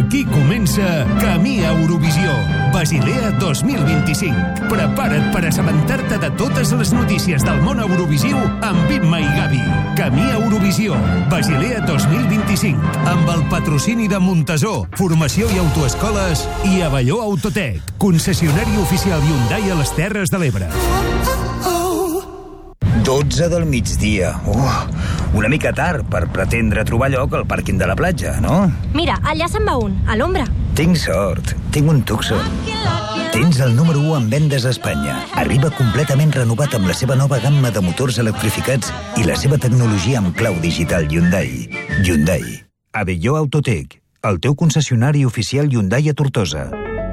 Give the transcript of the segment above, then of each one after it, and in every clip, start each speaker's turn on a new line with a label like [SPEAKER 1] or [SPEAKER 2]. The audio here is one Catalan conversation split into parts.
[SPEAKER 1] Aquí comença Camí a Eurovisió, Basilea 2025. Prepara't per assabentar-te de totes les notícies del món eurovisiu amb Imma i Gavi. Camí a Eurovisió, Basilea 2025, amb el patrocini de Montesó, Formació i Autoescoles i Avelló Autotec, concessionari oficial Hyundai a les Terres de l'Ebre.
[SPEAKER 2] 12 del migdia. Una mica tard per pretendre trobar lloc al pàrquing de la platja, no?
[SPEAKER 3] Mira, allà se'n va un, a l'ombra.
[SPEAKER 2] Tinc sort. Tinc un Tucson. Tens el número 1 en vendes a Espanya. Arriba completament renovat amb la seva nova gamma de motors electrificats i la seva tecnologia amb clau digital Hyundai. Hyundai. Avelló Autotec, el teu concessionari oficial Hyundai a Tortosa.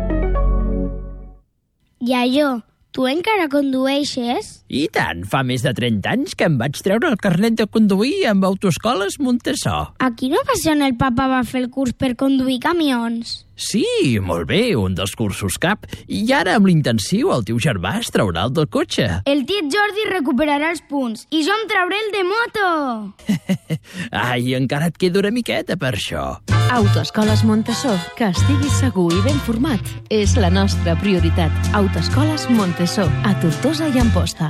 [SPEAKER 4] Iaio, tu encara condueixes?
[SPEAKER 5] I tant, fa més de 30 anys que em vaig treure el carnet de conduir amb Autoescoles Montesó.
[SPEAKER 4] Aquí no va ser on el papa va fer el curs per conduir camions?
[SPEAKER 5] Sí, molt bé, un dels cursos cap. I ara, amb l'intensiu, el teu germà es traurà el del cotxe.
[SPEAKER 4] El tiet Jordi recuperarà els punts i jo em trauré el de moto.
[SPEAKER 5] Ai, encara et queda una miqueta per això.
[SPEAKER 6] Autoescoles Montesó, que estiguis segur i ben format, és la nostra prioritat. Autoescoles Montesó, a Tortosa i Amposta.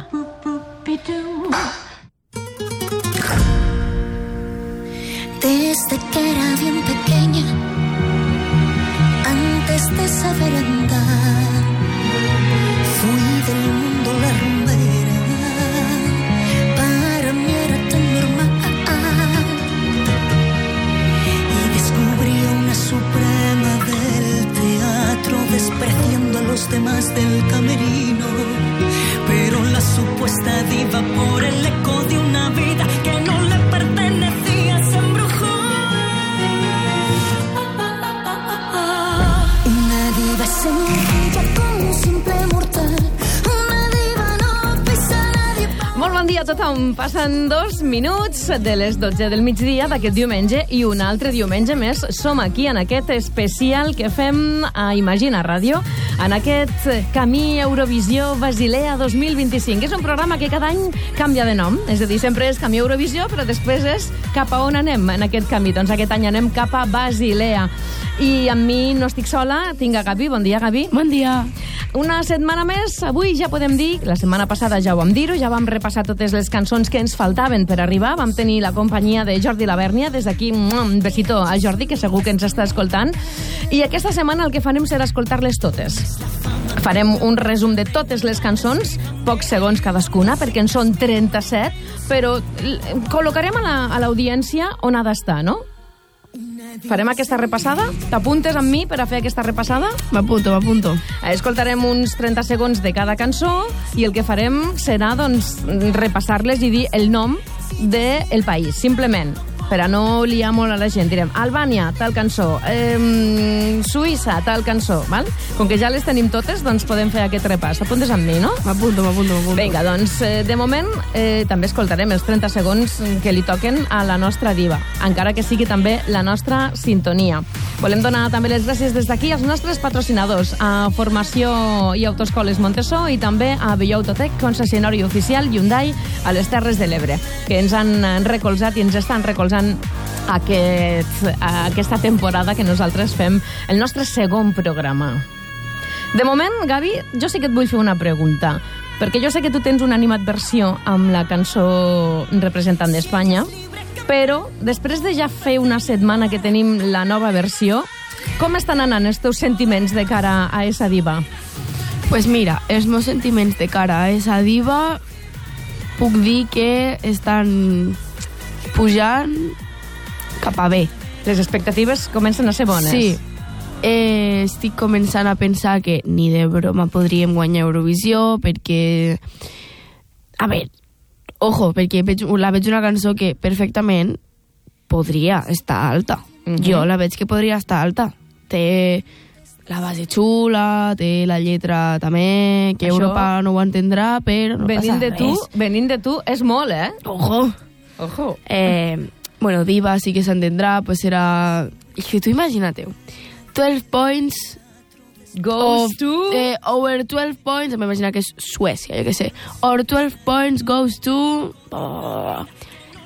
[SPEAKER 7] Desde que era bien pequeña, antes de saber andar, fui del mundo la rumbera, para mí era tan normal, y descubrí una suprema del teatro, despreciando a los demás del camerino, pero la supuesta diva por el eco de una vida que no le pertenecía se embrujó. Una diva sencilla como un simple mortal, una diva no pisa nadie.
[SPEAKER 8] Molt bon dia a tothom. Passen 2 minuts de les 12 del migdia d'aquest diumenge i un altre diumenge més. Som aquí en aquest especial que fem a Imagina Ràdio, en aquest Camí Eurovisió Basilea 2025. És un programa que cada any canvia de nom, és a dir, sempre és Camí Eurovisió, però després és cap a on anem en aquest camí. Doncs aquest any anem cap a Basilea. I amb mi no estic sola, tinc a Gavi. Bon dia, Gavi.
[SPEAKER 9] Bon dia.
[SPEAKER 8] Una setmana més, avui ja podem dir, la setmana passada ja ho vam dir-ho, ja vam repassar totes les cançons que ens faltaven per arribar, vam tenir la companyia de Jordi Labèrnia, des d'aquí un besito a Jordi, que segur que ens està escoltant, i aquesta setmana el que farem serà escoltar-les totes. Farem un resum de totes les cançons, pocs segons cadascuna, perquè en són 37, però col·locarem a l'audiència on ha d'estar, no? Farem aquesta repassada? T'apuntes amb mi per a fer aquesta repassada?
[SPEAKER 9] M'apunto.
[SPEAKER 8] Escoltarem uns 30 segons de cada cançó i el que farem serà, doncs, repassar-les i dir el nom del país, simplement. Per a no liar molt a la gent, direm Albània, tal cançó, Suïssa, tal cançó, val? Com que ja les tenim totes, doncs podem fer aquest repàs. T'apuntes amb mi, no?
[SPEAKER 9] M'apunto.
[SPEAKER 8] Vinga, doncs, de moment, també escoltarem els 30 segons que li toquen a la nostra diva, encara que sigui també la nostra sintonia. Volem donar també les gràcies des d'aquí als nostres patrocinadors, a Formació i Autoescoles Montesó i també a Avelló Autotec, concessionari oficial Hyundai a les Terres de l'Ebre, que ens han recolzat i ens estan recolzant aquesta temporada que nosaltres fem el nostre segon programa. De moment, Gavi, jo sí que et vull fer una pregunta, perquè jo sé que tu tens una animadversió amb la cançó representant d'Espanya, però després de ja fer una setmana que tenim la nova versió, com estan anant els teus sentiments de cara a esa diva?
[SPEAKER 9] Pues mira, els meus sentiments de cara a esa diva puc dir que estan pujant cap a bé.
[SPEAKER 8] Les expectatives comencen a ser bones.
[SPEAKER 9] Sí. Estic començant a pensar que ni de broma podríem guanyar Eurovisió perquè... A veure, ojo, perquè veig una cançó que perfectament podria estar alta. Jo la veig que podria estar alta. Té la base xula, té la lletra també, que això, Europa no ho entendrà, però no passa res.
[SPEAKER 8] Venint de tu és molt, eh?
[SPEAKER 9] Ojo. Bueno, diva sí que s'entendrà, pues serà... És que tu imagina-teu, 12 points...
[SPEAKER 8] Goes to...
[SPEAKER 9] over 12 points, m'imagina que és Suècia, jo què sé. Or 12 points goes to...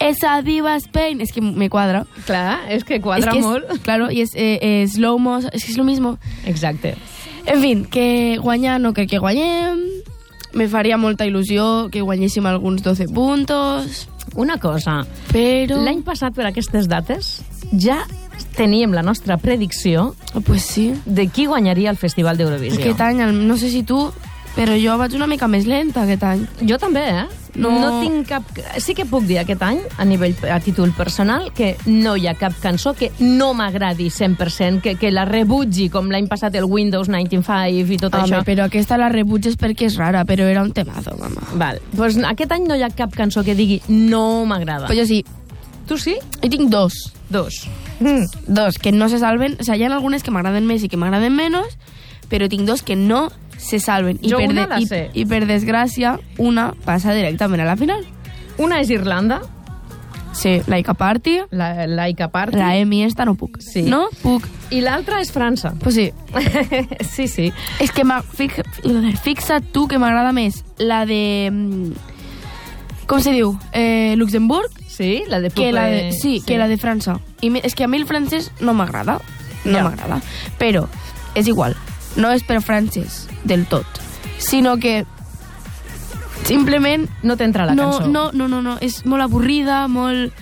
[SPEAKER 9] esa diva Spain. Es que me cuadra.
[SPEAKER 8] Clar, és que quadra molt.
[SPEAKER 9] Claro, y es slow-mo, es que es lo mismo.
[SPEAKER 8] Exacte.
[SPEAKER 9] En fin, que guanyar no crec que guanyem. Me faria molta il·lusió que guanyéssim alguns 12 puntos.
[SPEAKER 8] Una cosa,
[SPEAKER 9] però...
[SPEAKER 8] l'any passat per aquestes dates ja teníem la nostra predicció
[SPEAKER 9] pues sí.
[SPEAKER 8] De qui guanyaria el Festival d'Eurovisió.
[SPEAKER 9] Aquest any, no sé si tu, però jo vaig una mica més lenta aquest any.
[SPEAKER 8] Jo també, No tinc cap... Sí que puc dir aquest any, a títol personal, que no hi ha cap cançó que no m'agradi 100%, que la rebutgi, com l'any passat el Windows 95 i tot això.
[SPEAKER 9] Però aquesta la rebutges perquè és rara, però era un temazo, mama.
[SPEAKER 8] Val, pues aquest any no hi ha cap cançó que digui no m'agrada.
[SPEAKER 9] Pues jo sí.
[SPEAKER 8] Tu sí?
[SPEAKER 9] Jo tinc dos, que no se salven. O sea, hi ha algunes que m'agraden més i que m'agraden menys, però tinc dos que no se salven.
[SPEAKER 8] Jo una la sé.
[SPEAKER 9] I per desgràcia, una passa directament a la final.
[SPEAKER 8] Una és Irlanda.
[SPEAKER 9] Sí, Laika Party.
[SPEAKER 8] Laika Party.
[SPEAKER 9] La Emi esta no puc.
[SPEAKER 8] Sí.
[SPEAKER 9] No puc.
[SPEAKER 8] I l'altra és França.
[SPEAKER 9] Pues sí.
[SPEAKER 8] Sí.
[SPEAKER 9] És que fixa't tu que m'agrada més la de... Com se diu? Luxemburg.
[SPEAKER 8] Sí, la de Puppe.
[SPEAKER 9] Que la de França. I és que a mi el francès no m'agrada. M'agrada. Però és igual. No és per francès del tot, sinó que simplement...
[SPEAKER 8] No t'entra la cançó.
[SPEAKER 9] No. És molt avorrida, molt...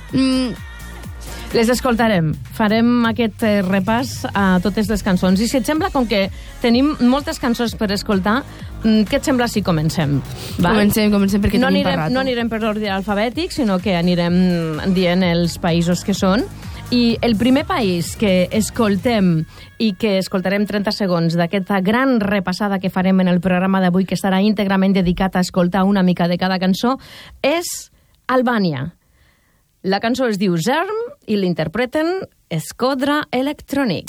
[SPEAKER 8] Les escoltarem. Farem aquest repàs a totes les cançons. I si et sembla, com que tenim moltes cançons per escoltar, què et sembla si comencem?
[SPEAKER 9] Comencem perquè tenim per rato.
[SPEAKER 8] No anirem per ordre alfabètic, sinó que anirem dient els països que són. I el primer país que escoltem i que escoltarem 30 segons d'aquesta gran repassada que farem en el programa d'avui, que estarà íntegrament dedicat a escoltar una mica de cada cançó, és Albània. La cançó es diu Zerm i l'interpreten Eskodra Electronic.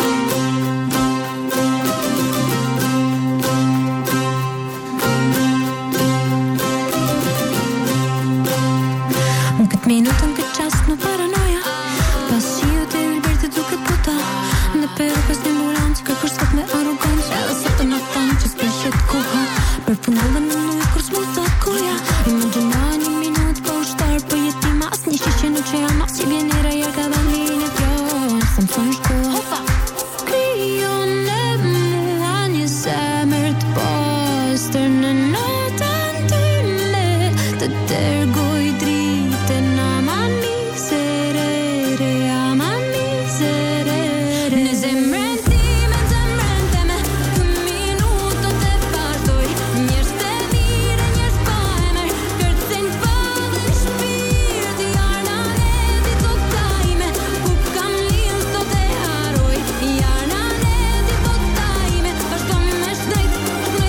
[SPEAKER 10] Un këtë minutë, un këtë qast, no paranoja. Pasio të Hilberti duket puta. Në pero pas një ambulancë, ka kërstët me arogancë. Edhe se të në tanë që s'peshet kuha. Për punëllë në nujë, kur s'mu të kuja. Imagina një minutë, po ushtar, po jetima. As një shishe në që jam, as që vjenera, jer ka dhe një pjo. Sa më thonë shko. Kryo në mua një zemër të postër në notën tyne. Të tërgoj dritën a ma miserere, a ma miserere. Në zemrën time, kë minuto të partoj. Njerës të mire, njerës pa emër, kërcen fadën shpirt. Jarna neti të tajme, ku kam lill së të haroj. Jarna neti të tajme, vazhdo me shnejt.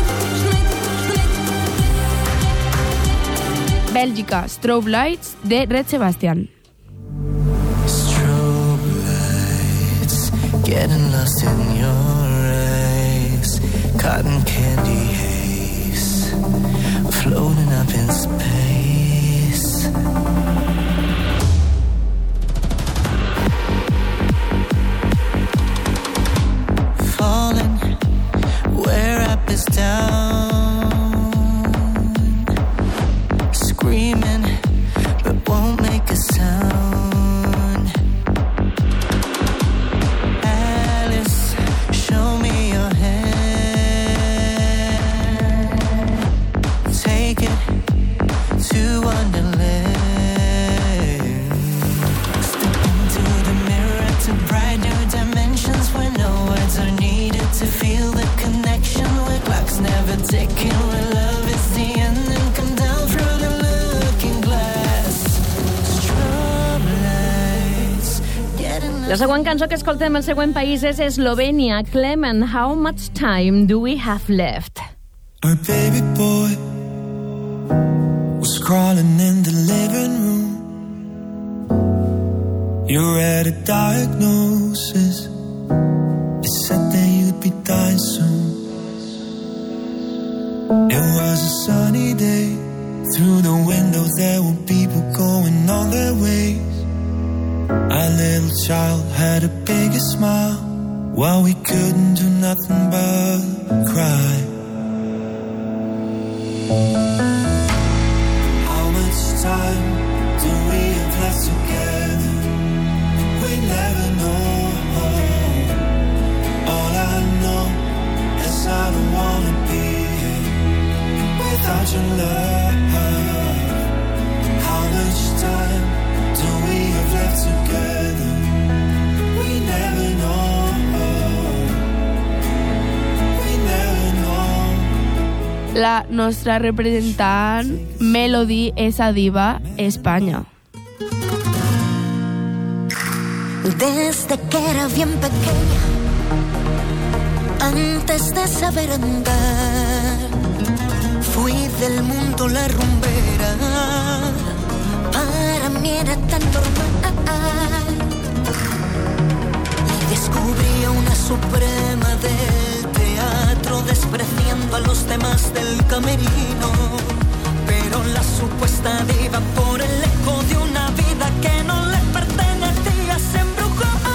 [SPEAKER 9] Bèlgica, Strobe Lights, de Red Sebastian.
[SPEAKER 11] Strobe lights, getting lost in your eyes. Cotton candy haze, floating up in space. Falling where up is down. Screaming, but won't make a sound. Alice, show me your hand. Take it to Wonderland. Step into the mirror to bright new dimensions where no words are needed to feel the connection. Where clocks never ticking, where love is the end and come down through the
[SPEAKER 8] La següent cançó que escoltem al següent país és Eslovènia. Clement, how much time do we have left?
[SPEAKER 11] Our baby boy was crawling in the living room. You read a diagnosis. It said that you'd be dying soon. It was a sunny day. Through the window there were people going on their ways. Our little child had a bigger smile, while we couldn't do nothing but cry. How much time do we have
[SPEAKER 9] La nostra representant, Melody, esa diva, España.
[SPEAKER 7] Desde que era bien pequeña, antes de saber andar, fui del mundo la rumbera. Para mí era tan normal. Y descubrí a una suprema del teatro, despreciando a los demás del camerino. Pero la supuesta diva, por el eco de una vida que no le pertenecía, se embrujó.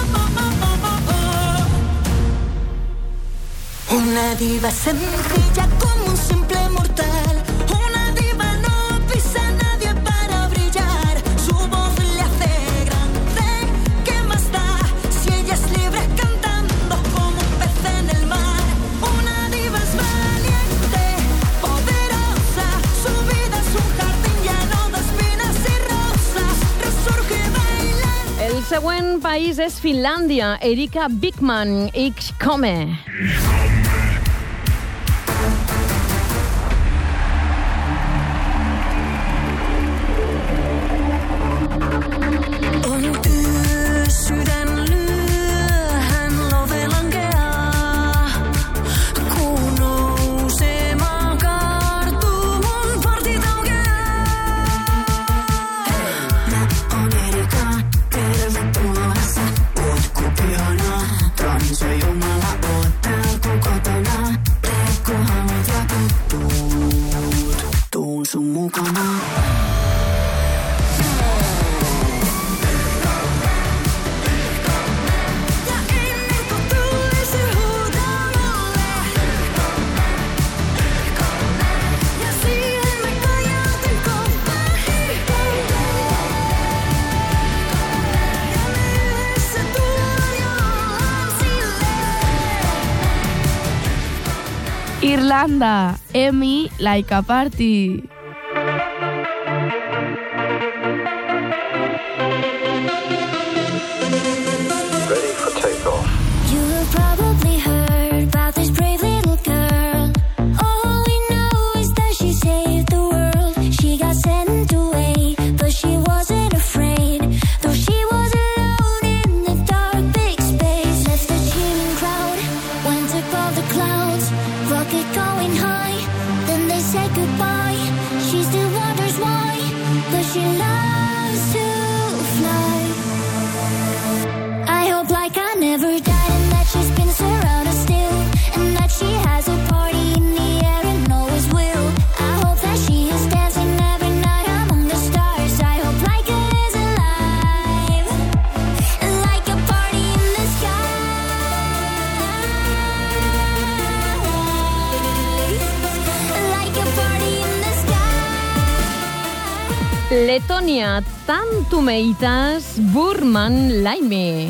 [SPEAKER 7] Una diva sencilla como un simple mortal. Una diva no pisa a nadie para brillar. Su voz le hace grande. ¿Qué más da si ella es libre cantando como un pez en el mar? Una diva es valiente, poderosa. Su vida es un jardín lleno de espinas y rosas. Resurge bailando.
[SPEAKER 8] El següent país és Finlàndia. Erika Bigman, Ich komme.
[SPEAKER 9] Irlanda, Emi, like a party.
[SPEAKER 12] Ready for takeoff.
[SPEAKER 10] You have probably heard about this brave little girl. All we know is that she saved the world. She got sent away, but she wasn't afraid. Though she was alone in the dark big space. Left the cheering crowd, went above the clouds. Rocket going high, then they said goodbye. She still wonders why, but she loves to fly. I hope like I never died, and that she spins around us still, and that she has a party in the air and always will. I hope that she is dancing every night among the stars. I hope like it is alive, like a party in the sky, like a party in the sky.
[SPEAKER 8] Letònia, Tantumeitas, Burman, Laime.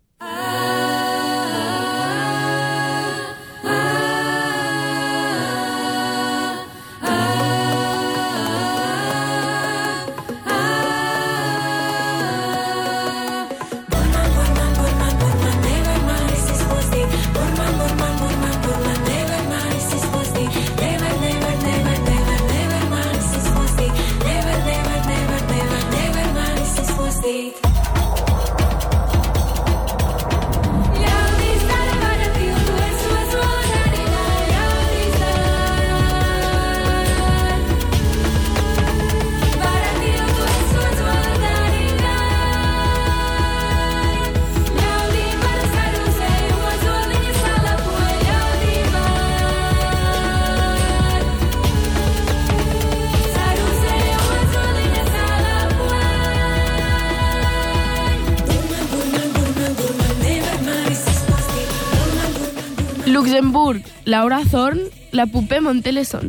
[SPEAKER 9] Luxemburg, Laura Zorn, la poupée Monteleson.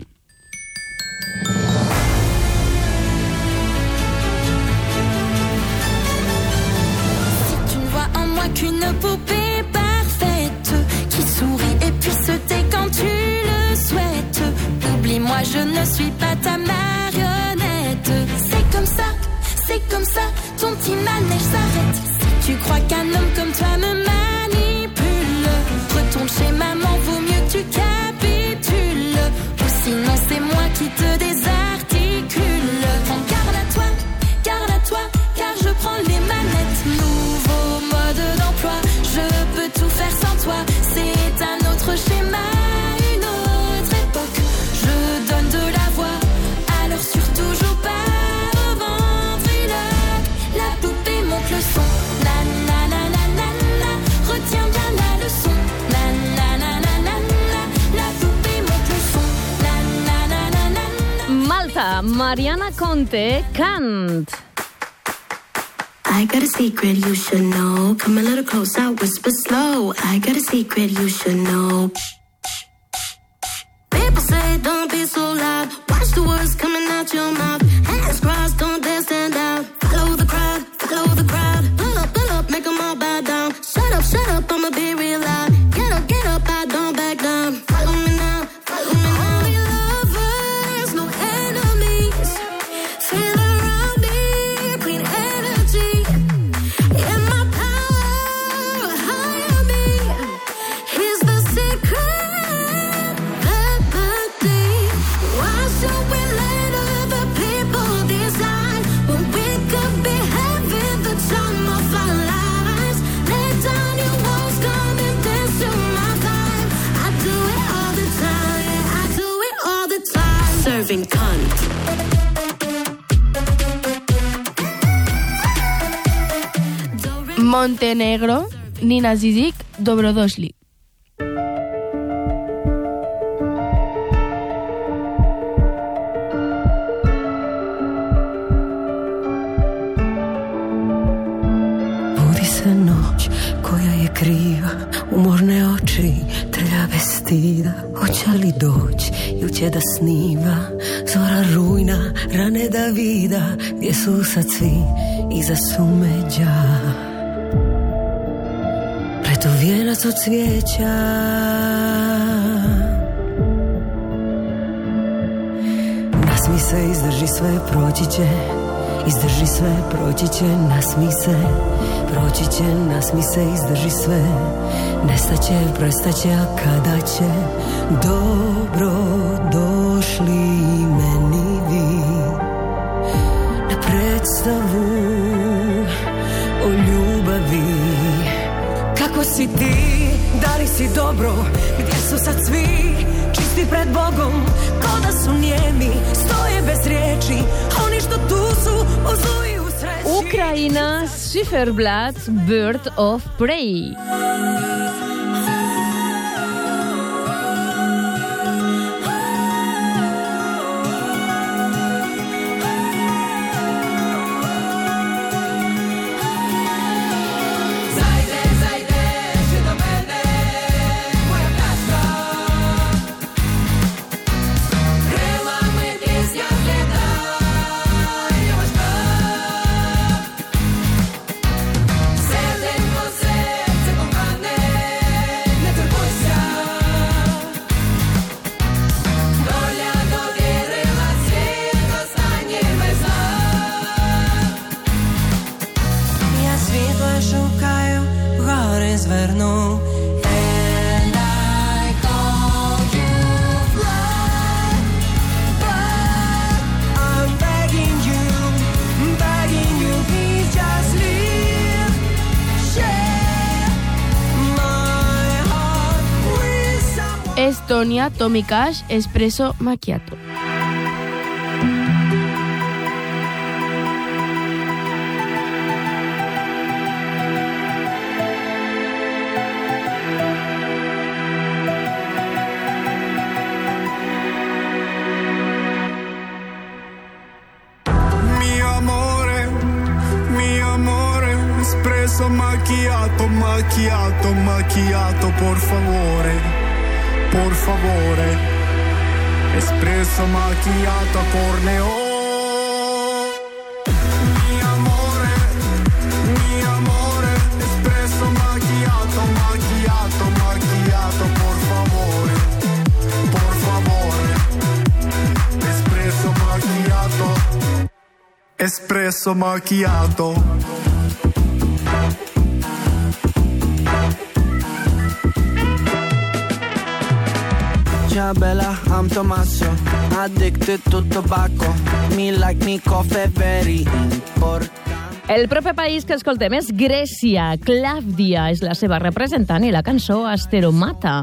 [SPEAKER 7] Si tu ne vois en moi qu'une poupée parfaite, qui sourit et puis se tait quand tu le souhaites, oublie-moi, je ne suis pas ta marionnette. C'est comme ça, ton petit manège s'arrête. Si tu crois qu'un homme comme toi me manipule, retourne chez maman, vaut mieux que tu capitules. Ou sinon c'est
[SPEAKER 8] Mariana Conte, Cant.
[SPEAKER 13] I got a secret you should know. Come a little closer, whisper slow. I got a secret you should know. People say don't be so loud. Watch the words coming out your mouth. Hands crossed, don't dare stand out. Follow the crowd, follow the crowd. Pull up, make them all bow down. Shut up, I'ma be real loud. Get up, I don't back down. Follow me now, follow me now. Only lovers, no enemies. Feel around me, clean energy. In my power, higher me. Here's the secret, remedy. Why should we let other people decide when we could be having the time of our lives? Lay down your walls, come and dance to my vibe. I do it all the time, yeah, I do it all the time. Serving cunt.
[SPEAKER 9] Montenegro, Nina Zizik, Dobrodošli.
[SPEAKER 14] Budi se noć koja je kriva, umorne oči, trljave stida. Hoće li doć, ili će da sniva zora rujna, rane Davida. Gdje su sad svi iza sumeđa? Preto vijenac od cvijeća. Nasmi se, izdrži sve, proći će. Izdrži sve, proći će, nasmi se. Proći će, nasmi se, izdrži sve. Nestaće, prestaće, a kada će? Dobro došli meni vi na predstavu o ljubavi. Kako si ti, da li si dobro? Gdje su sad svi čisti pred Bogom? Ko da su nijemi, stoje bez riječi. Oni što tu su, pozuju u sreći.
[SPEAKER 8] Ukrajina, Schifferblatt, Bird of Prey.
[SPEAKER 9] Estonia, Tommy Cash, Espresso Macchiato.
[SPEAKER 15] Espresso macchiato, macchiato, macchiato, por favore, por favore. Espresso macchiato a corneo. Mi amore, espresso macchiato, macchiato, macchiato, por favore, por favore. Espresso macchiato, espresso macchiato.
[SPEAKER 16] Ciao bella, I'm Tommaso, addicted to tobacco. Me like me coffee very important.
[SPEAKER 8] El proper país que escoltem és Grècia. Clàudia és la seva representant i la cançó Asteromata.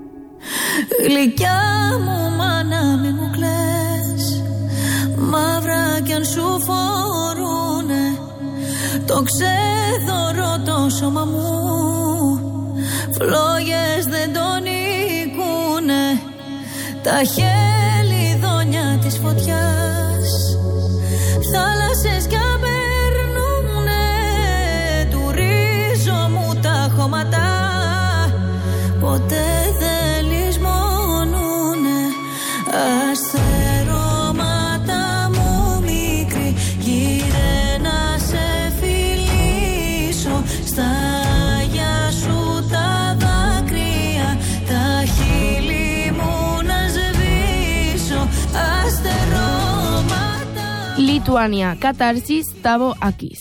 [SPEAKER 7] Γλυκιά μου μάνα μη μου κλαις, μαύρα σου φορούνε, το ξέδωρο το σώμα μου, φλόγες δεν τον νικούνε, τα χελιδόνια της φωτιάς, θάλασσες κι απερνούνε, του ρίζο μου τα χώματα, ποτέ δεν λησμονούνε. Αστερώματα μου μικρή, γύρε να σε φιλήσω, στα άγια σου τα δάκρυα, τα χείλη μου να σβήσω. Αστερώματα.
[SPEAKER 9] Lituania, Catarsis, Tavo Akis.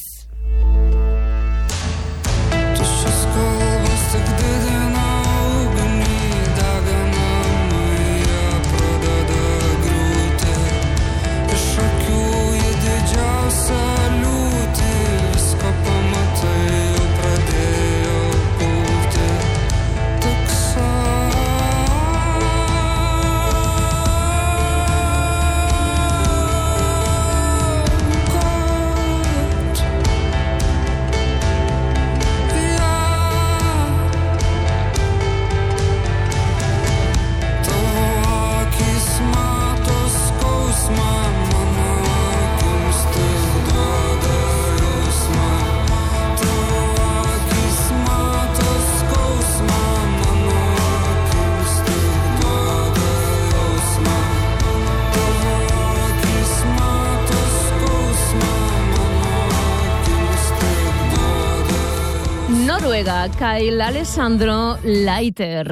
[SPEAKER 8] Noruega, Kyle Alessandro Leiter.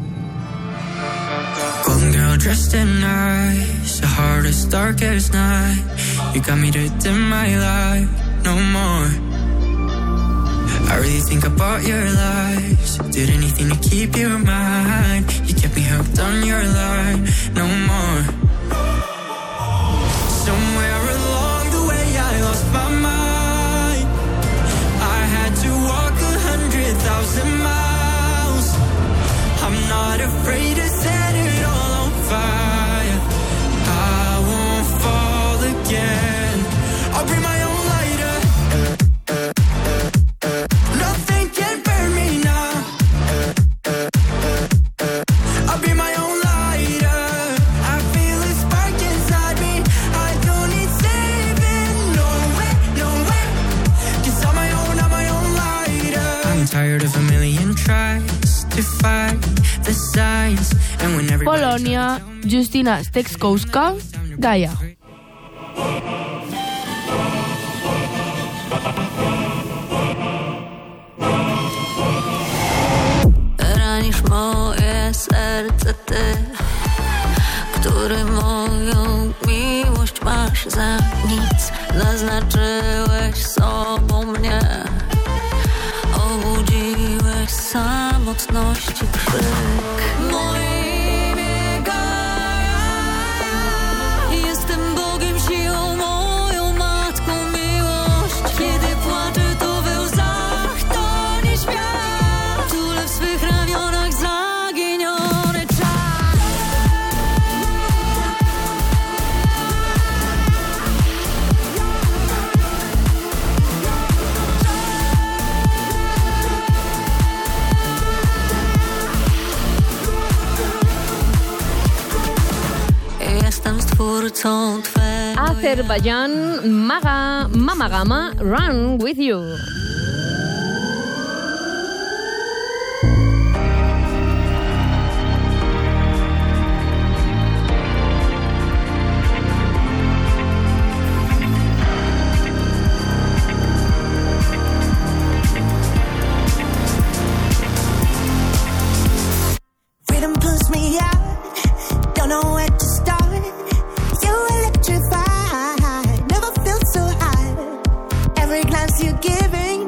[SPEAKER 17] Golden girl dressed in nice, the hardest, darkest night. You got me to dim my light, no more. I really think about your lies. Did anything to keep you in mind. You kept me hooked on your line, no more. Somewhere along the way I lost my mind. I had to walk 100,000 miles. I'm not afraid to set it all on fire. I won't fall again. I'll bring my own lighter. Nothing can burn me now. I'll be my own lighter. I feel a spark inside me. I don't need saving. No way, no way. 'Cause I'm my own lighter. I'm tired of a million tries to fight the signs. And when everybody
[SPEAKER 9] Polonia, Justyna Steczkowska, Gaia.
[SPEAKER 7] Ranisz moje serce ty, który moją miłość masz za nic. Naznaczyłeś sobą mnie, obudziłeś samotności krzyk. Moje imię Gaia, jestem Bogiem, siłą moją, matką miłość. Kiedy płaczę, to we łzach tonie świat. Tulę w swych ramionach zaginiony czas. Jestem stwórcą twego.
[SPEAKER 8] Azerbaiyán, Mama Gama, Run With You.
[SPEAKER 18] Rhythm pulls me out, don't know where to start. You electrify, never felt so high. Every glance you're giving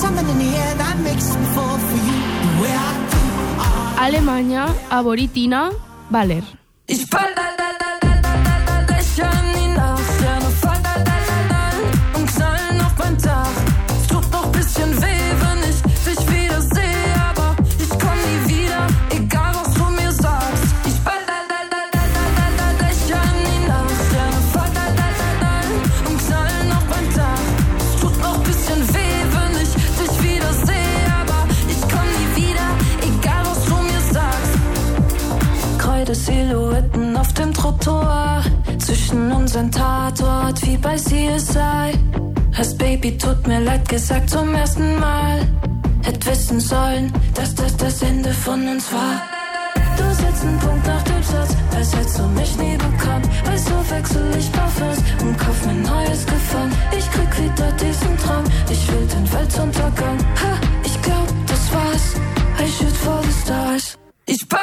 [SPEAKER 18] something in the air that makes me fall for you the way I do.
[SPEAKER 9] Alemanya, Aboritina, Valer.
[SPEAKER 17] Ich fall Dächer in die Nacht, Sterne fallen und knallen auf mein Dach. Es tut noch ein bisschen weh, wenn ich dich wieder sehe, aber ich komm nie wieder, egal was du mir sagst. Ich fall Dächer in die Nacht, Sterne fallen und knallen auf mein Dach. Es tut noch ein bisschen weh, wenn ich dich wieder sehe, aber ich komm nie wieder, egal was du mir sagst. Silhouetten auf dem Trottoir, zwischen uns ein Tatort wie bei CSI. Hast Baby, tut mir leid gesagt zum ersten Mal. Hätt wissen sollen, dass das Ende von uns war. Du setzt einen Punkt nach dem Satz, als hättest du mich nie bekannt. Weil so wechsel ich Parfums und kauf mir neues Gefallen. Ich krieg wieder diesen Traum, ich will den Weltuntergang. Ha, ich glaub, das war's, I shoot for the stars. Ich fall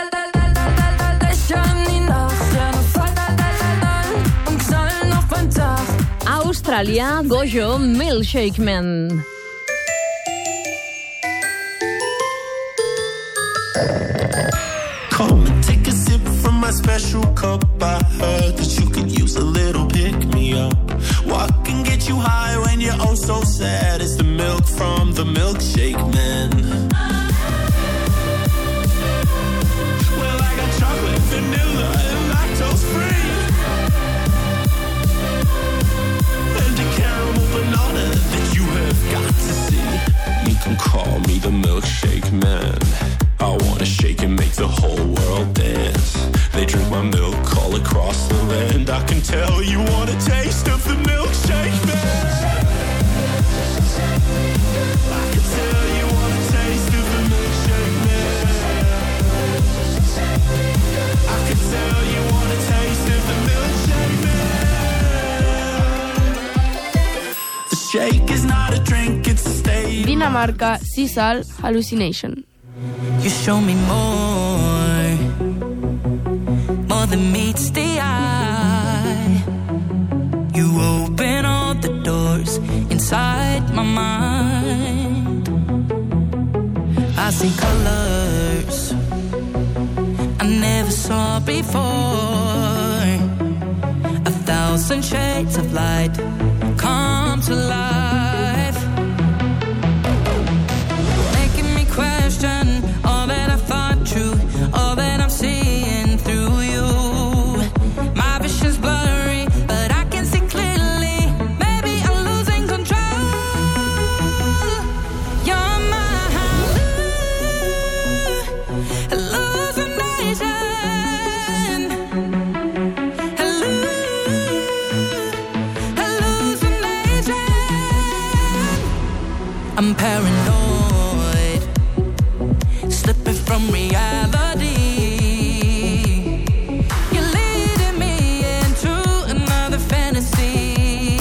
[SPEAKER 8] Austràlia, Gojo, Milkshake Man.
[SPEAKER 11] Come and take a sip from my special cup. I heard that you could use a little pick-me-up. What can get you high when you're oh so sad? It's the milk from the Milkshake Man. Well, I got chocolate, vanilla, and lactose-free. Banana that you have got to see. You can call me the Milkshake Man. I wanna shake and make the whole world dance. They drink my milk all across the land. I can tell you want a taste of the Milkshake Man. I can tell you want a taste of the Milkshake Man. I can tell you want a taste of the Milkshake Man. Shake is not a drink, it's a state.
[SPEAKER 9] Dinamarca, Sisal, Hallucination.
[SPEAKER 7] You show me more than meets the eye. You open all the doors inside my mind. I see colors I never saw before. 1,000 shades of light come to life, making me question all that I thought true, all that I'm seeing through you. My vision's blurry, but I can see clearly. Maybe I'm losing control. You're my hallucination. I'm paranoid, slipping from reality. You're leading me into another fantasy.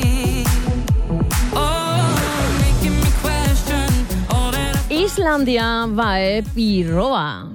[SPEAKER 7] Oh, making me question all that
[SPEAKER 8] Islandia, Vae, Piroa.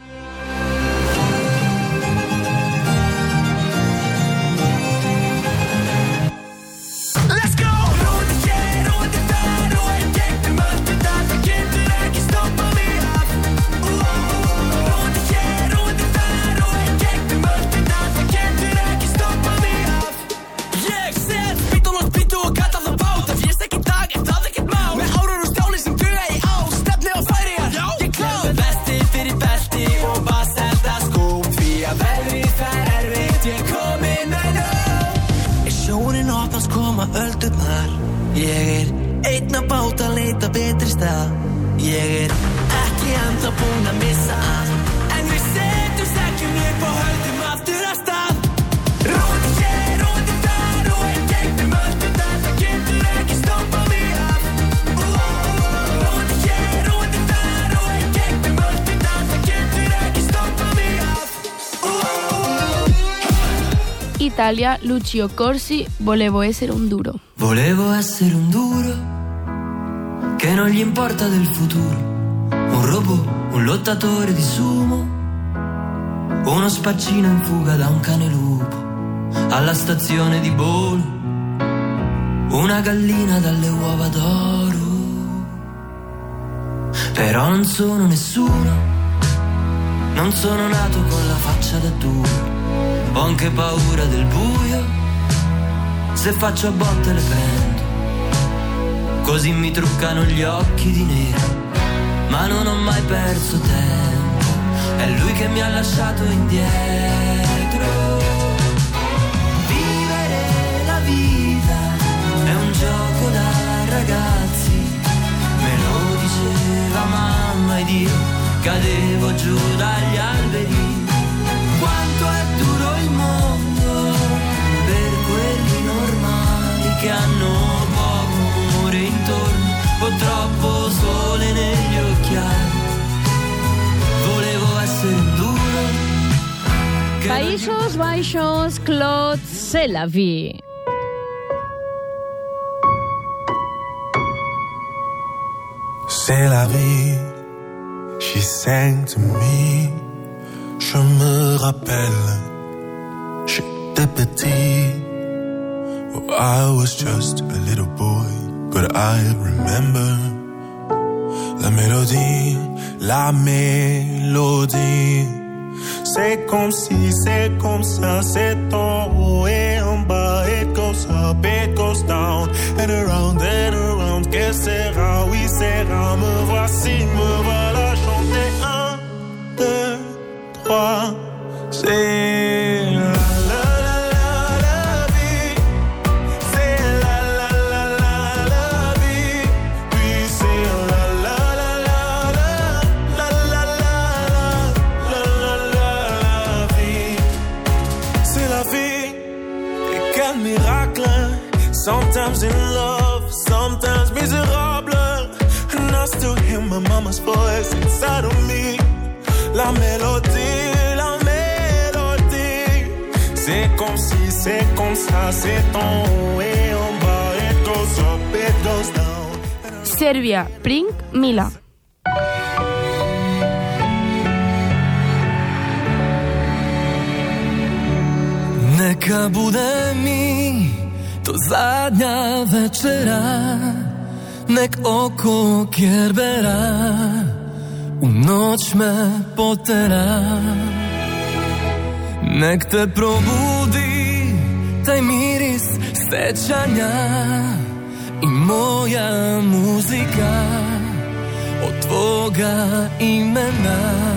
[SPEAKER 7] Ég einn að báta að leita betri stað. Ég ekki enda búin að missa allt, en við setjum seglum upp og höldum aftur af stað. Róti hér, róti þar og í gegnum öll þetta, það getur ekki stoppað mig af. Róti hér, róti þar og í gegnum öll þetta, það getur ekki stoppað mig af.
[SPEAKER 9] Italia, Lucio Corsi, Volevo essere un duro.
[SPEAKER 19] Volevo essere un duro che non gli importa del futuro, un robot, un lottatore di sumo, uno spaccino in fuga da un cane lupo, alla stazione di volo, una gallina dalle uova d'oro. Però non sono nessuno, non sono nato con la faccia da duro, ho anche paura del buio, se faccio a botte le prendo, così mi truccano gli occhi di nero, ma non ho mai perso tempo, è lui che mi ha lasciato indietro. Vivere la vita è un gioco da ragazzi, me lo diceva mamma ed io cadevo giù dagli alberi. Quanto è duro il mondo per quelli normali che hanno poco amore intorno o troppo sole negli occhiali. Volevo essere duro.
[SPEAKER 8] Països Baixos, Claude, c'est la vie.
[SPEAKER 11] C'est la vie, she sang to me. Je me rappelle, j'étais petit. Oh, I was just a little boy, but I remember la mélodie, la mélodie. C'est comme si, c'est comme ça, c'est en haut et en bas. It goes up, it goes down, and around, que sera, oui sera. Me voici, me voilà chanter. 1, 2, 3, c'est la vie, c'est la vie, puis c'est la vie, c'est la vie. Et quel miracle, sometimes in love, sometimes miserable, and I still hear my mama's voice inside of me. La mélodie, c'est comme si, c'est comme ça, c'est en haut et en bas. It goes up, it goes down.
[SPEAKER 9] Serbia, Pring, Mila.
[SPEAKER 19] Neka bude mi to zadnja večera, nek oko Kerbera u noć me potera. Nek te probudi taj miris sećanja i moja muzika od tvoga imena.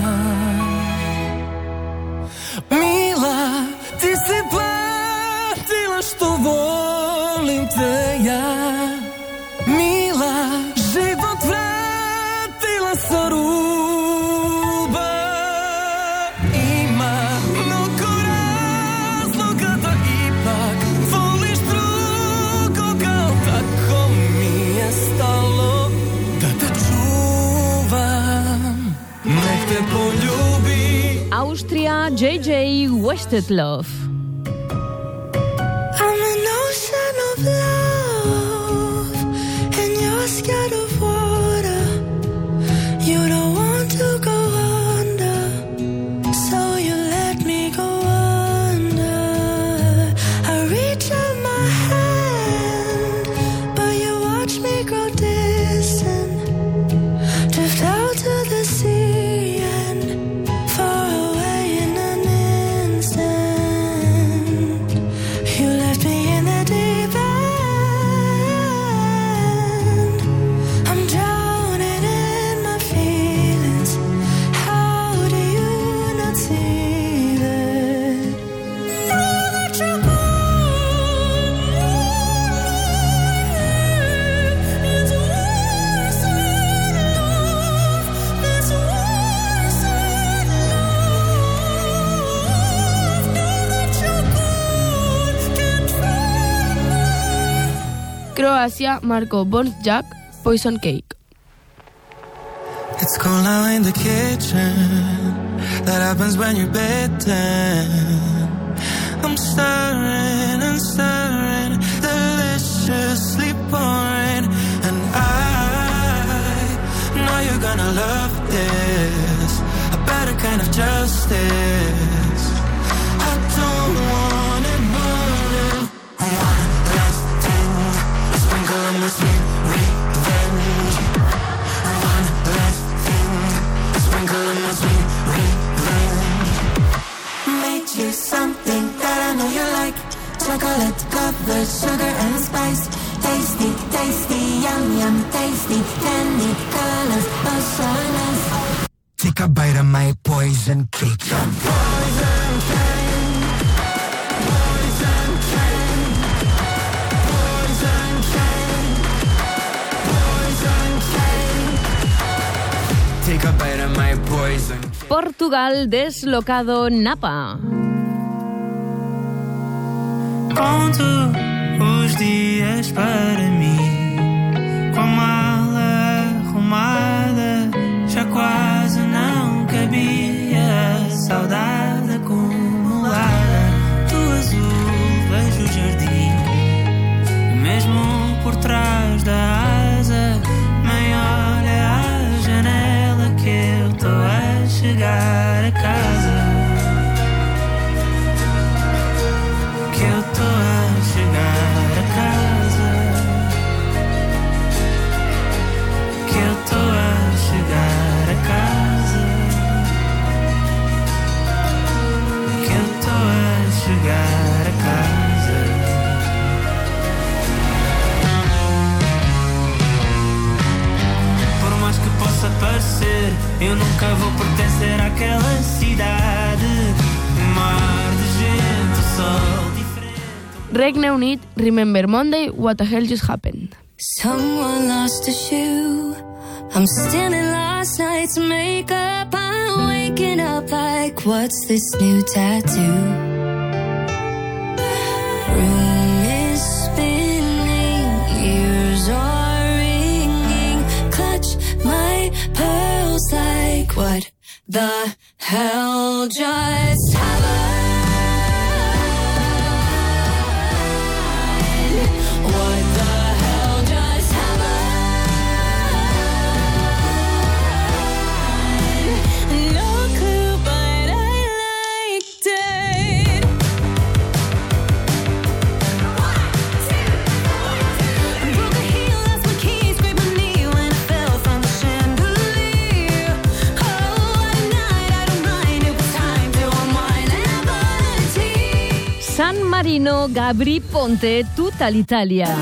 [SPEAKER 19] Mila, ti si platila što volim te ja. Mila, život vratila sa ruba. Ima mnogo razloga da ipak voliš drugoga, tako mi je stalo da te čuvam. Nek te poljubi.
[SPEAKER 8] Austria, JJ, Wasted Love.
[SPEAKER 10] I'm an ocean of love, and you're scared of water. You don't want to go under, so you let me go under. I reach out my hand, but you watch me grow distant, drift out to the sea and far away in an instant. You left me in the deep end. I'm drowning in my feelings. How do you not see that? Know that you're gone. It's worse than love. It's worse than love. Know that you're gone. Can't find me.
[SPEAKER 9] Croacia, Marco Borjak, Poison Cake.
[SPEAKER 11] It's cold now in the kitchen. That happens when you're bitten. I'm stirring and stirring, deliciously pouring, and I know you're gonna love this. A better kind of justice. I don't want it burning. One last thing, a sprinkle of my sweet revenge. One last
[SPEAKER 18] chocolate covered sugar and spice. Tasty, tasty, yum, yum, tasty. Candy colors, oh so nice.
[SPEAKER 20] Take a bite of my poison cake.
[SPEAKER 15] Poison cake, poison cake, poison cake, poison cake.
[SPEAKER 20] Take a bite of my poison.
[SPEAKER 8] Portugal deslocado Napa.
[SPEAKER 16] Conto os dias para mim, com a mala arrumada, já quase não cabia, saudade acumulada. Do azul vejo o jardim, e mesmo por trás da asa, maior é a janela que eu tô a chegar a casa. Que eu tô a chegar a casa. Que eu tô a chegar a casa. Que eu tô a chegar a casa. Por mais que possa parecer, eu nunca vou pertencer àquela cidade. Mar de gente, o sol.
[SPEAKER 9] Regne Unit, Remember Monday, What the Hell Just Happened.
[SPEAKER 10] Someone lost a shoe. I'm stealing last night's makeup. I'm waking up like, what's this new tattoo? Room is spinning, ears are ringing. Clutch my pearls like, what the hell just happened?
[SPEAKER 8] San Marino, Gabri Ponte, tutta l'Italia.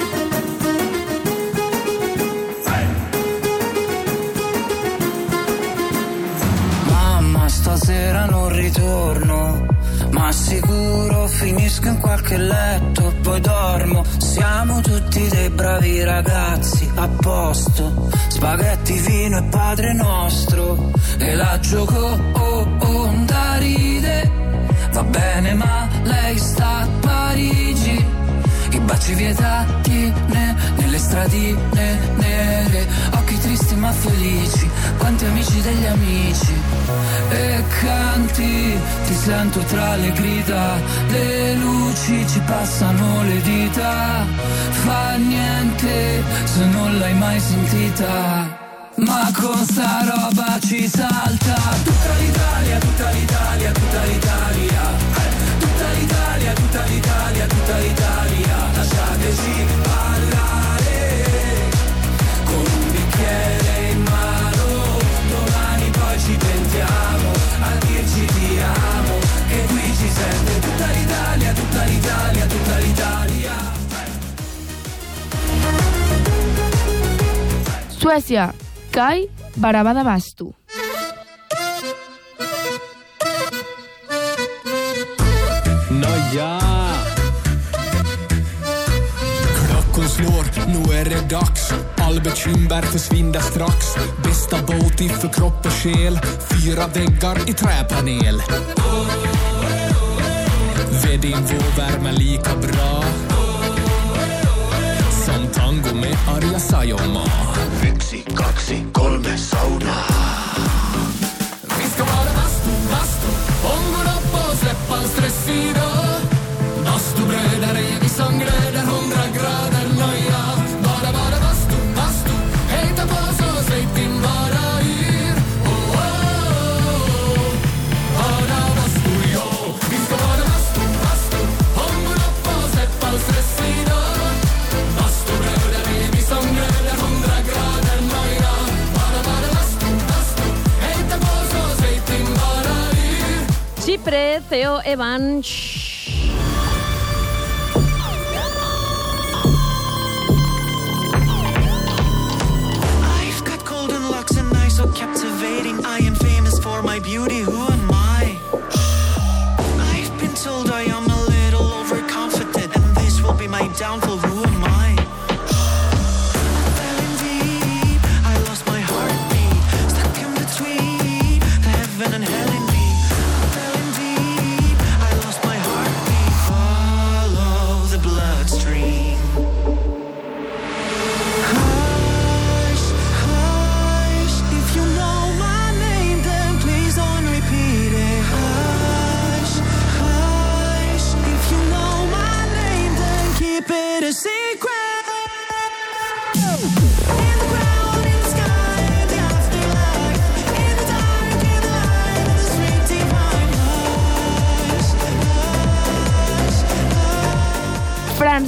[SPEAKER 16] Mamma, stasera non ritorno, ma sicuro finisco in qualche letto, poi dormo. Siamo tutti dei bravi ragazzi, a posto. Spaghetti, vino e Padre Nostro, e la gioco da ride. Va bene, ma lei sta a Parigi. I baci vietati nelle stradine nere. Occhi tristi ma felici, quanti amici degli amici. E canti, ti sento tra le grida. Le luci ci passano le dita. Fa niente se non l'hai mai sentita. Ma con sta roba ci salta. Tutta l'Italia, tutta l'Italia, tutta l'Italia. Tutta l'Italia, tutta l'Italia, tutta l'Italia. Lasciateci parlare con un bicchiere in mano. Domani poi ci pentiamo a dirci ti amo, che qui ci sente tutta l'Italia, tutta l'Italia, tutta l'Italia.
[SPEAKER 9] Suècia, Kai Barabadabastu.
[SPEAKER 21] Nåja. Klockan slår, nu är det dags. All bekymmer försvinner strax. Bästa båt för kropp och själ. 4 väggar i träpanel. Ved din värme lika bra som tango med Arja Saijonmaa.
[SPEAKER 15] 1, 2, 3 sauna.
[SPEAKER 21] Vi ska vara bastu, ångon upp och släppa stress idag. Bastubröder är vi som glöder 100 grader nöja. Bara bastu, hejta på så släpp din bara yr. Oh, oh, oh. Bara bastu, ja. Vi ska vara bastu, ångon upp och släppa stress idag. Bastubröder är vi som glöder 100 grader nöja. Bara bastu, hejta på så släpp din bara yr.
[SPEAKER 8] Chipre, Theo Evan.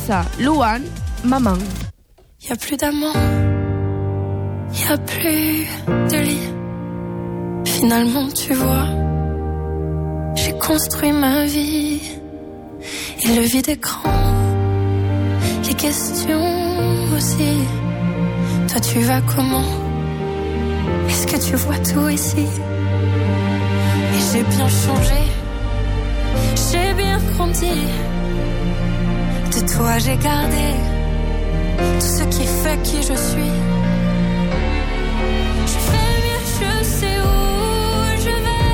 [SPEAKER 9] Suïssa, Luan, Maman.
[SPEAKER 1] Y a plus d'amant, y a plus de lit. Finalement, tu vois, j'ai construit ma vie. Et le vide écran, les questions aussi. Toi, tu vas comment? Est-ce que tu vois tout ici? Et j'ai bien changé, j'ai bien grandi. De toi, j'ai gardé tout ce qui fait qui je suis. Je fais mieux, je sais où je vais.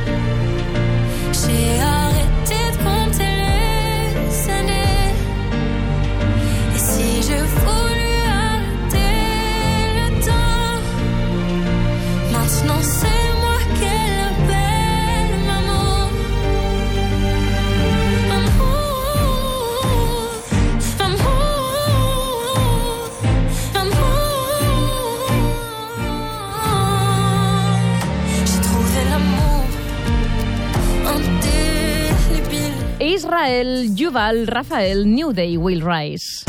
[SPEAKER 1] J'ai arrêté de compter les années. Et si je voulais arrêter le temps, maintenant c'est moi qu'elle appelle maman.
[SPEAKER 8] Israel, Yuval, Rafael, New Day Will Rise.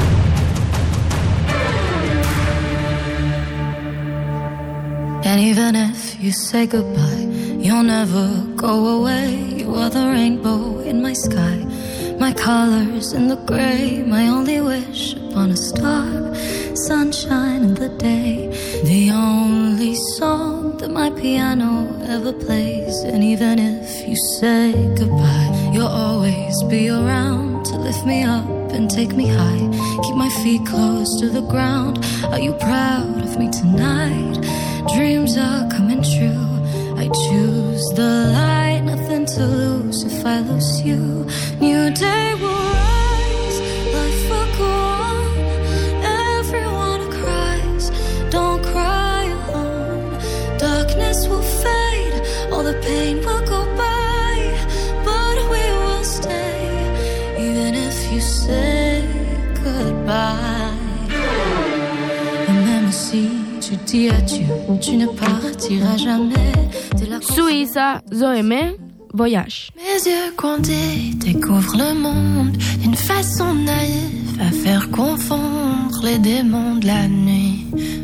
[SPEAKER 22] And even if you say goodbye, you'll never go away. You are the rainbow in my sky, my colors in the gray, my only wish upon a star, sunshine in the day, the only song that my piano ever plays. And even if you say goodbye, you'll always be around to lift me up and take me high, keep my feet close to the ground. Are you proud of me tonight? Dreams are coming true. I choose the light, nothing to lose if I lose you. New day will rise, life will go on. Everyone cries, don't cry alone. Darkness will fade, all the pain will go by, but we will stay, even if you say goodbye. Et même si tu dis adieu, tu ne partiras jamais de la
[SPEAKER 9] Suïssa, Zoémé, Voyage.
[SPEAKER 1] Mes yeux condés découvrent le monde d'une façon naïve à faire confondre les démons de la nuit.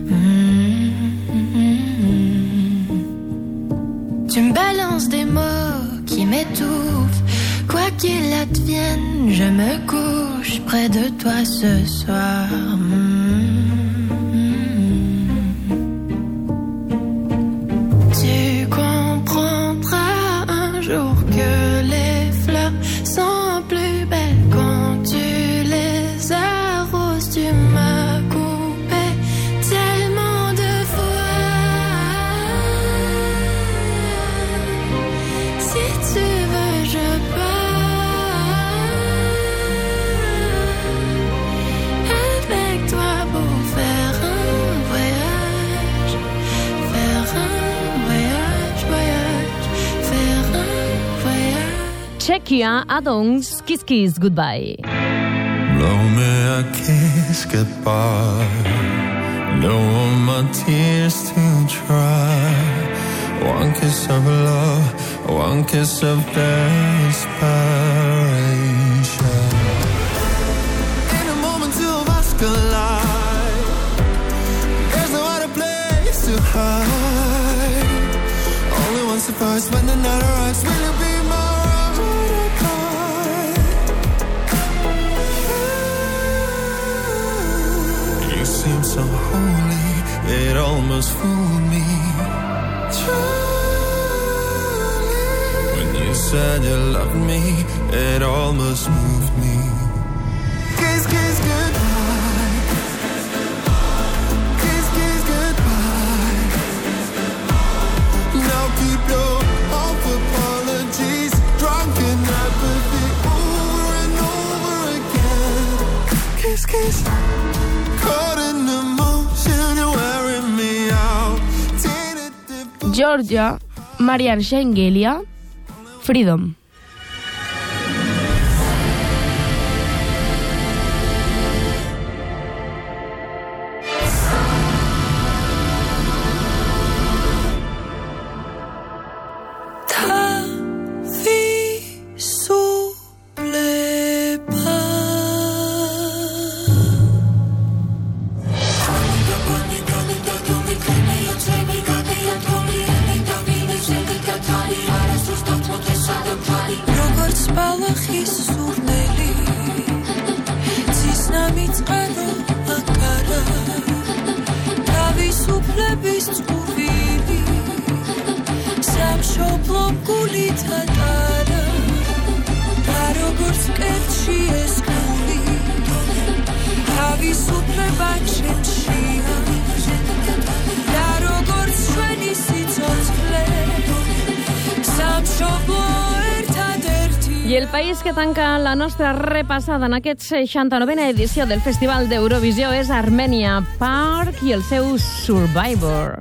[SPEAKER 1] Tu me balances des mots qui m'étouffent. Quoi qu'il advienne, je me couche près de toi ce soir. Tu comprendras un jour que les fleurs sont plus belles quand tu les arroses. Tu m'as coupé tellement de fois. Si tu veux, je pars avec toi pour faire un voyage, faire un voyage, faire un voyage.
[SPEAKER 8] Czechia, a doncs Kiss Kiss Goodbye.
[SPEAKER 11] Blow me a kiss goodbye. No more tears to dry. One kiss of love, one kiss of desperation. In a moment two of us collide. There's no other place to hide. Only one surprise when the night arrives. Will you be my seem so holy, it almost fooled me. Truly, when you said you loved me, it almost moved me. Kiss, kiss, goodbye. Kiss, kiss, goodbye. Now keep your off apologies, drunken apathy over and over again. Kiss, kiss.
[SPEAKER 9] Georgia, Marian Shengelia, Freedom.
[SPEAKER 7] Ta vie sous les pas.
[SPEAKER 2] ნების წვილი სამშობლო გულით ატარა და როგორც კეთში ეს გული თავისუფლება ჩემშია და როგორც ჩვენი სიცოცხლე სამშობლო
[SPEAKER 8] I el país que tanca la nostra repassada en aquest 69a edició del Festival d'Eurovisió és Armènia, Park i el seu Survivor.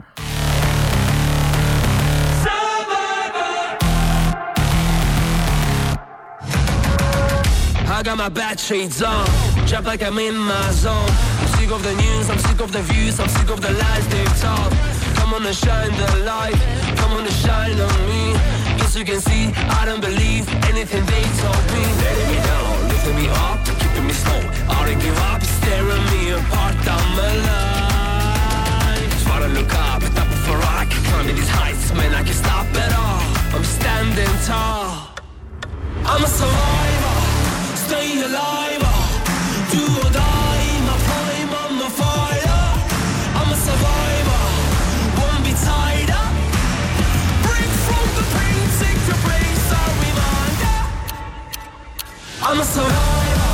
[SPEAKER 3] I got my bad shades on, drop like I'm in my zone. I'm sick of the news, I'm sick of the views, I'm sick of the lies they've told. Come on and shine the light, come on and shine on me. Guess you can see, I don't believe anything they told me. Letting me down, lifting me up, keeping me slow. I don't give up, staring me apart, I'm alive. Try to look up, top of a rock, climbing these heights, man, I can't stop at all. I'm standing tall, I'm a survivor. Stay alive, do or die, my prime, I'm a fighter. I'm a survivor, won't be tied up. Break from the pain, take the place, I reminder. I'm a survivor.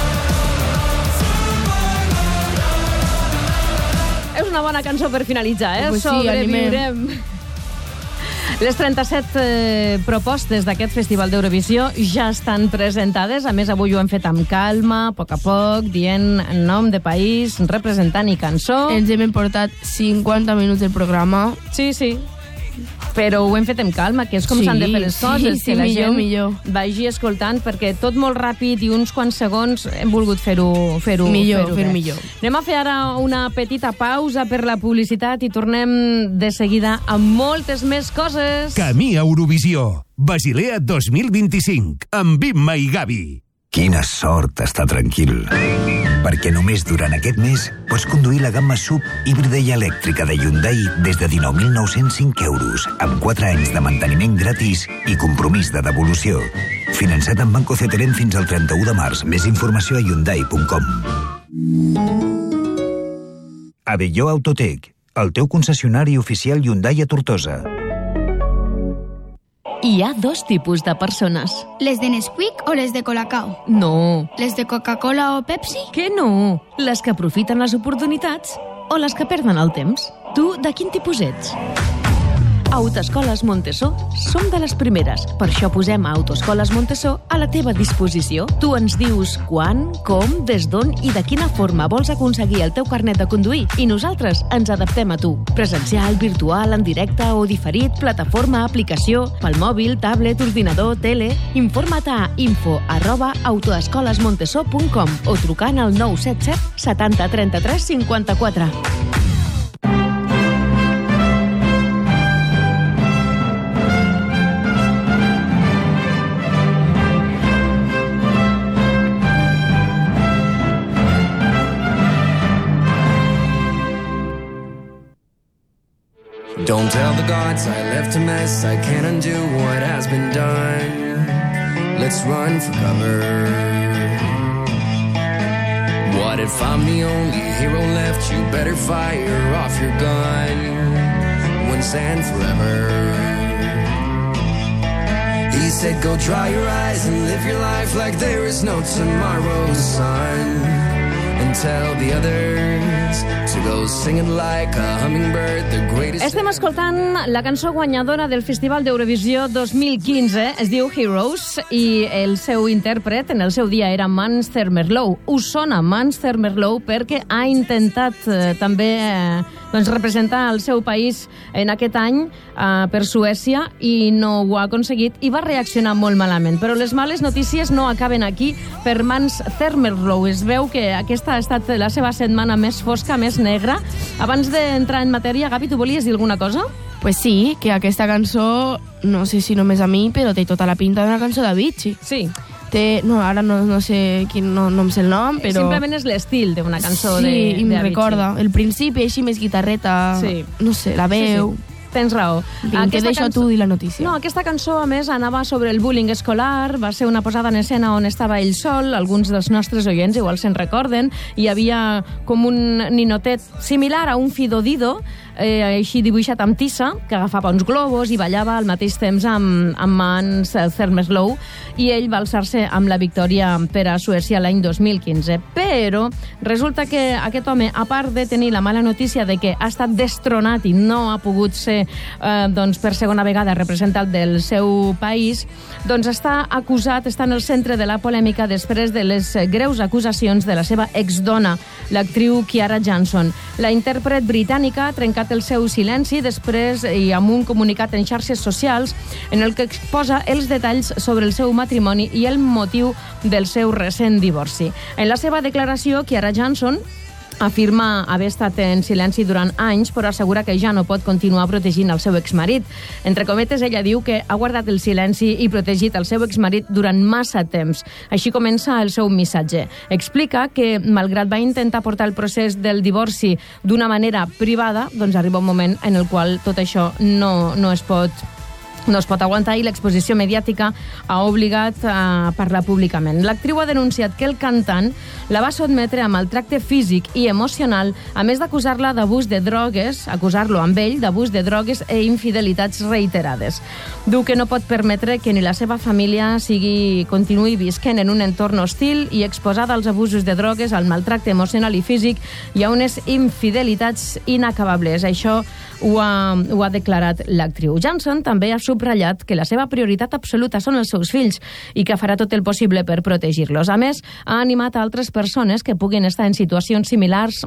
[SPEAKER 8] És una bona cançó per finalitzar,
[SPEAKER 9] Pues sí,
[SPEAKER 8] Sobreviurem. Les 37 propostes d'aquest Festival d'Eurovisió ja estan presentades. A més, avui ho hem fet amb calma, a poc, dient nom de país, representant i cançó.
[SPEAKER 9] Ens hem emportat 50 minuts del programa.
[SPEAKER 8] Sí, sí. Però ho hem fet amb calma, que és com s'han de fer les coses, que la gent vagi escoltant, perquè tot molt ràpid i uns quants segons hem volgut fer-ho
[SPEAKER 9] millor.
[SPEAKER 8] Anem a fer ara una petita pausa per la publicitat i tornem de seguida amb moltes més coses.
[SPEAKER 23] Camí a Eurovisió, Basilea 2025, amb Imma i Gavi.
[SPEAKER 24] Quina sort estar tranquil, perquè només durant aquest mes pots conduir la gamma SUV híbrida i elèctrica de Hyundai des de 19.905 euros, amb 4 anys de manteniment gratis i compromís de devolució. Finançat amb Banco Cetelem fins al 31 de març. Més informació a hyundai.com. Avelló Autotec, el teu concessionari oficial Hyundai a Tortosa.
[SPEAKER 6] Hi ha dos tipus de persones.
[SPEAKER 4] Les de Nesquik o les de Colacao?
[SPEAKER 6] No.
[SPEAKER 4] Les de Coca-Cola o Pepsi?
[SPEAKER 6] Que no. Les que aprofiten les oportunitats o les que perden el temps. Tu, de quin tipus ets? Autoescoles Montessó som de les primeres. Per això posem a Autoescoles Montessó a la teva disposició. Tu ens dius quan, com, des d'on i de quina forma vols aconseguir el teu carnet de conduir i nosaltres ens adaptem a tu. Presencial, virtual, en directe o diferit, plataforma, aplicació, pel mòbil, tablet, ordinador, tele... Informa't a info@autoescolesmontessó.com o trucant al 977 70 33 54.
[SPEAKER 25] Don't tell the gods I left a mess. I can't undo what has been done. Let's run for cover. What if I'm the only hero left? You better fire off your gun once and forever. He said go dry your eyes and live your life like there is no tomorrow, son. And tell the others to go singing like a hummingbird, the greatest...
[SPEAKER 8] Estem escoltant la cançó guanyadora del Festival d'Eurovisió 2015, es diu Heroes, i el seu intèrpret en el seu dia era Mans Themerlow. Us sona Mans Themerlow perquè ha intentat també representar el seu país en aquest any per Suècia i no ho ha aconseguit i va reaccionar molt malament. Però les males notícies no acaben aquí per Mans Themerlow. Es veu que aquesta ha estat la seva setmana més fosca, més negra. Abans d'entrar en matèria, Gavi, tu volies dir alguna cosa?
[SPEAKER 9] Pues sí, que aquesta cançó, no sé si només a mi, però té tota la pinta d'una cançó de Avicii.
[SPEAKER 8] Sí.
[SPEAKER 9] No, ara no sé quin, no em sé el nom, però...
[SPEAKER 8] Simplement és l'estil d'una cançó de
[SPEAKER 9] Sí, i me recorda. El principi, així més guitarreta,
[SPEAKER 8] sí.
[SPEAKER 9] No sé, la veu...
[SPEAKER 8] Sí. Tens raó.
[SPEAKER 9] Te deixo tu dir la notícia.
[SPEAKER 8] No, aquesta cançó, a més, anava sobre el bullying escolar, va ser una posada en escena on estava ell sol, alguns dels nostres oients igual se'n recorden, hi havia com un ninotet similar a un Fido Dido, així dibuixat amb tissa, que agafava uns globus i ballava al mateix temps amb mans Thelma Slow, i ell va alçar-se amb la victòria per a Suècia l'any 2015. Però resulta que aquest home, a part de tenir la mala notícia de que ha estat destronat i no ha pogut ser doncs, per segona vegada representant del seu país, doncs està acusat, està en el centre de la polèmica després de les greus acusacions de la seva exdona, l'actriu Kiara Johnson. La intèrpret britànica ha trencat el seu silenci després i amb un comunicat en xarxes socials en el que exposa els detalls sobre el seu matrimoni i el motiu del seu recent divorci. En la seva declaració, Kiara Johnson afirma haver estat en silenci durant anys, però assegura que ja no pot continuar protegint el seu exmarit. Entre cometes, ella diu que ha guardat el silenci i protegit el seu exmarit durant massa temps. Així comença el seu missatge. Explica que, malgrat va intentar portar el procés del divorci d'una manera privada, doncs arriba un moment en el qual tot això no es pot aguantar i l'exposició mediàtica ha obligat a parlar públicament. L'actriu ha denunciat que el cantant la va sotmetre a maltracte físic i emocional, a més d'acusar-la d'abús de drogues, acusar-lo amb ell d'abús de drogues e infidelitats reiterades. Diu que no pot permetre que ni la seva família continuï visquent en un entorn hostil i exposada als abusos de drogues, al maltracte emocional i físic i a unes infidelitats inacabables. Això ho ha declarat l'actriu. Johnson també ha subratllat que la seva prioritat absoluta són els seus fills i que farà tot el possible per protegir-los. A més, ha animat a altres persones que puguin estar en situacions similars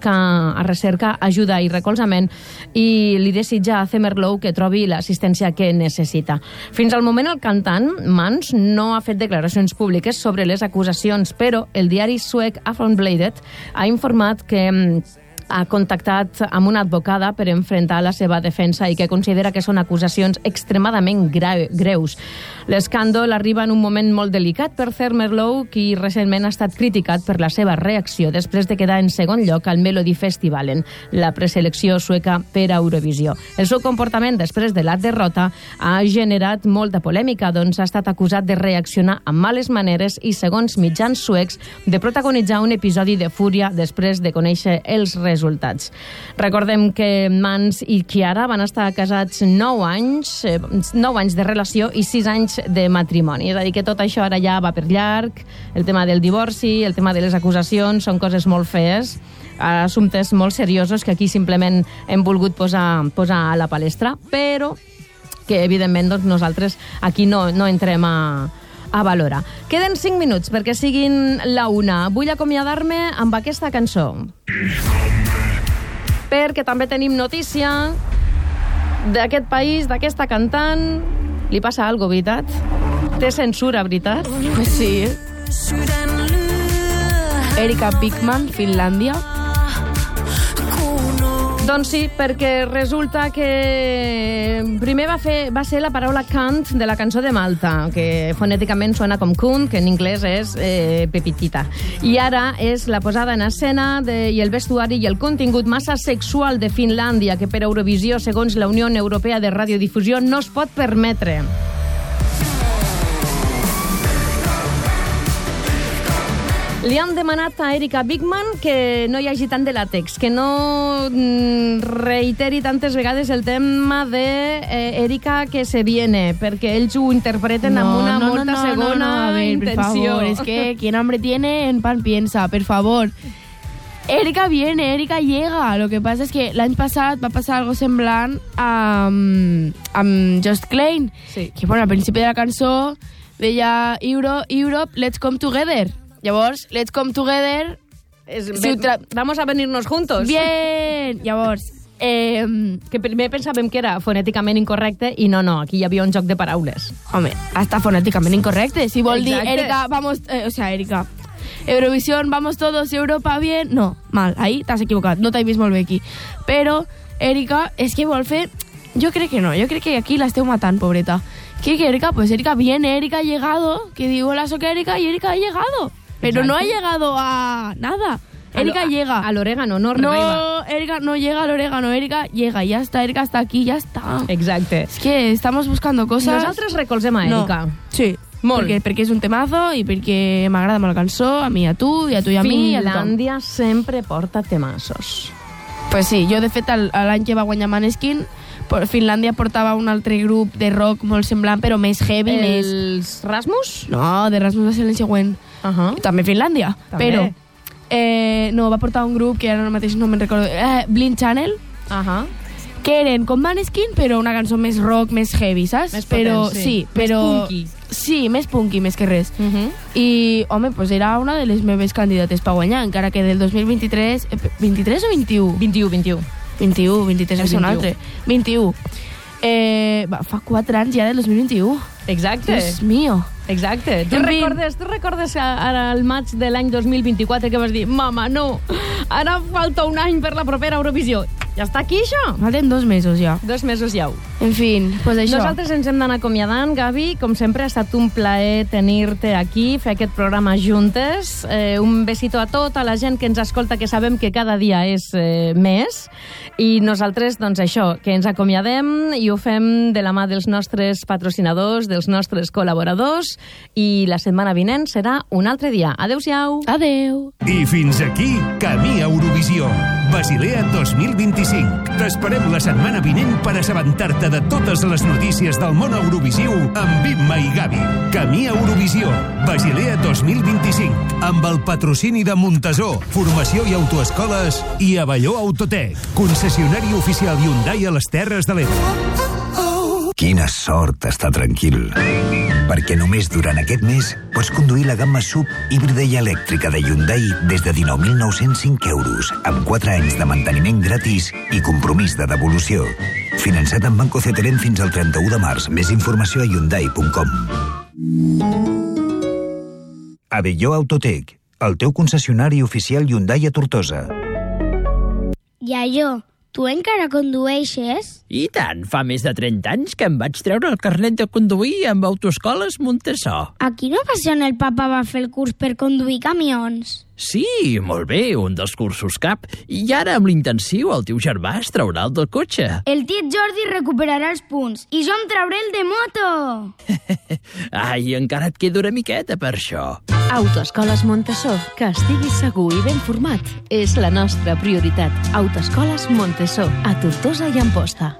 [SPEAKER 8] a recercar ajuda i recolzament i li desitja a Themerlow que trobi l'assistència que necessita. Fins al moment, el cantant, Mans, no ha fet declaracions públiques sobre les acusacions, però el diari suec Aftonbladet ha informat que ha contactat amb una advocada per enfrontar la seva defensa i que considera que són acusacions extremadament greus. L'escàndol arriba en un moment molt delicat per Themerlow, qui recentment ha estat criticat per la seva reacció després de quedar en segon lloc al Melody Festivalen, la preselecció sueca per a Eurovisió. El seu comportament després de la derrota ha generat molta polèmica, doncs ha estat acusat de reaccionar amb males maneres i, segons mitjans suecs, de protagonitzar un episodi de fúria després de conèixer els resultats. Recordem que Mans i Kiara van estar casats 9 anys de relació i 6 anys de matrimoni. És a dir, que tot això ara ja va per llarg, el tema del divorci, el tema de les acusacions, són coses molt fees, assumptes molt seriosos que aquí simplement hem volgut posar a la palestra, però que evidentment doncs, nosaltres aquí no entrem a valorar. Queden 5 minuts perquè siguin la 1. Vull acomiadar-me amb aquesta cançó, perquè també tenim notícia d'aquest país, d'aquesta cantant. Li passa alguna cosa, veritat? Té censura, veritat?
[SPEAKER 9] Sí. Erika Bigman, Finlàndia.
[SPEAKER 8] Doncs sí, perquè resulta que primer va ser la paraula cunt de la cançó de Malta, que fonèticament suena com cunt, que en anglès és pepitita. I ara és la posada en escena i el vestuari i el contingut massa sexual de Finlàndia, que per Eurovisió, segons la Unió Europea de Radiodifusió, no es pot permetre. Li han demanat a Erika Bigman que no hi hagi tant de làtex, que no reiteri tantes vegades el tema de Erika que se viene, perquè ells ho interpreten amb una molta segona intenció.
[SPEAKER 9] Por favor, es que quien hambre tiene en pan piensa, por favor. Erika viene, Erika llega. Lo que pasa es que l'any passat va passar algo semblant amb Just Klein, sí. Que bueno, al principi de la cançó deia Europe, let's come together. Llavors, let's come together...
[SPEAKER 8] Vamos a venirnos juntos.
[SPEAKER 9] Bien! Llavors...
[SPEAKER 8] que primer pensàvem que era fonèticament incorrecte i no, aquí hi havia un joc de paraules.
[SPEAKER 9] Home, està fonèticament incorrecte. Si vol dir, Erika, vamos... Erika, Eurovisión, vamos todos, Europa, bien... No, mal, ahí t'has equivocat, no t'he vist molt bé aquí. Però, Erika, és que vol fer... Jo crec que no, jo crec que aquí l'esteu matant, pobreta. ¿Qué Erika? Pues Erika viene, Erika ha llegado. Que digo, hola, soy Erika y Erika ha llegado. Pero no ha llegado a nada. Erika llega.
[SPEAKER 8] Al orégano, no arriba.
[SPEAKER 9] No, Erika no llega al orégano. Erika llega, ya está. Erika está aquí, ya está.
[SPEAKER 8] Exacte.
[SPEAKER 9] Es que estamos buscando cosas...
[SPEAKER 8] Nosaltres recolzem a Erika.
[SPEAKER 9] No. Sí. Molt. Perquè és un temazo i perquè m'agrada molt la cançó, a mi, a tu i a mi.
[SPEAKER 8] Finlàndia sempre porta temazos.
[SPEAKER 9] Pues sí, jo de fet l'any que va guanyar Måneskin, Finlàndia portava un altre grup de rock molt semblant, però més heavy,
[SPEAKER 8] Els Rasmus?
[SPEAKER 9] No, de Rasmus va ser l'any següent. També Finlàndia, però no, va portar un grup que ara mateix no me'n recordo, Blind Channel, que eren com Måneskin, però una cançó més rock, més heavy, saps?
[SPEAKER 8] Més potent, sí.
[SPEAKER 9] Més
[SPEAKER 8] punky.
[SPEAKER 9] Sí, més punky, més que res. I, home, pues era una de les meves candidates per guanyar, encara que del 2023... 23 o 21?
[SPEAKER 8] 21.
[SPEAKER 9] 21, 23 és un altre. 21. Fa 4 anys ja del 2021.
[SPEAKER 8] Exacte.
[SPEAKER 9] Dios mío.
[SPEAKER 8] Exacte. Tu recordes ara el maig de l'any 2024 que vas dir, mama, no, ara falta un any per la propera Eurovisió. Ja està aquí, això?
[SPEAKER 9] Falten 2 mesos ja.
[SPEAKER 8] 2 mesos ja.
[SPEAKER 9] En fi, pues això.
[SPEAKER 8] Nosaltres ens hem d'anar acomiadant, Gavi. Com sempre, ha estat un plaer tenir-te aquí, fer aquest programa juntes. Un besito a tota la gent que ens escolta, que sabem que cada dia és més. I nosaltres, doncs això, que ens acomiadem i ho fem de la mà dels nostres patrocinadors, dels nostres col·laboradors, i la setmana vinent serà un altre dia. Adéu-siau.
[SPEAKER 9] Adéu.
[SPEAKER 23] I fins aquí, Camí a Eurovisió. Basilea 2025. T'esperem la setmana vinent per assabentar-te de totes les notícies del món eurovisiu amb Imma i Gavi. Camí a Eurovisió. Basilea 2025. Amb el patrocini de Montesó, Formació i Autoescoles i Avelló Autotec, concessionari oficial Hyundai a les Terres de l'Ebre.
[SPEAKER 24] Quina sort estar tranquil, perquè només durant aquest mes pots conduir la gamma SUV híbrida i elèctrica de Hyundai des de 19.905 euros, amb 4 anys de manteniment gratis i compromís de devolució. Finançat amb Banco Ceterem fins al 31 de març. Més informació a hyundai.com. Avelló Autotec, el teu concessionari oficial Hyundai a Tortosa.
[SPEAKER 4] Iaio, tu encara condueixes?
[SPEAKER 5] I tant, fa més de 30 anys que em vaig treure el carnet de conduir amb Autoescoles Montesó.
[SPEAKER 4] Aquí no va ser on el papa va fer el curs per conduir camions?
[SPEAKER 5] Sí, molt bé, un dels cursos cap. I ara, amb l'intensiu, el teu germà es traurà el del cotxe.
[SPEAKER 4] El tiet Jordi recuperarà els punts i jo em trauré el de moto.
[SPEAKER 5] Ai, encara et queda una miqueta per això.
[SPEAKER 6] Autoescoles Montesó, que estiguis segur i ben format, és la nostra prioritat. Autoescoles Montesó, a Tortosa i Amposta.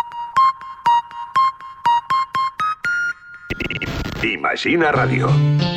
[SPEAKER 23] Imagina Radio.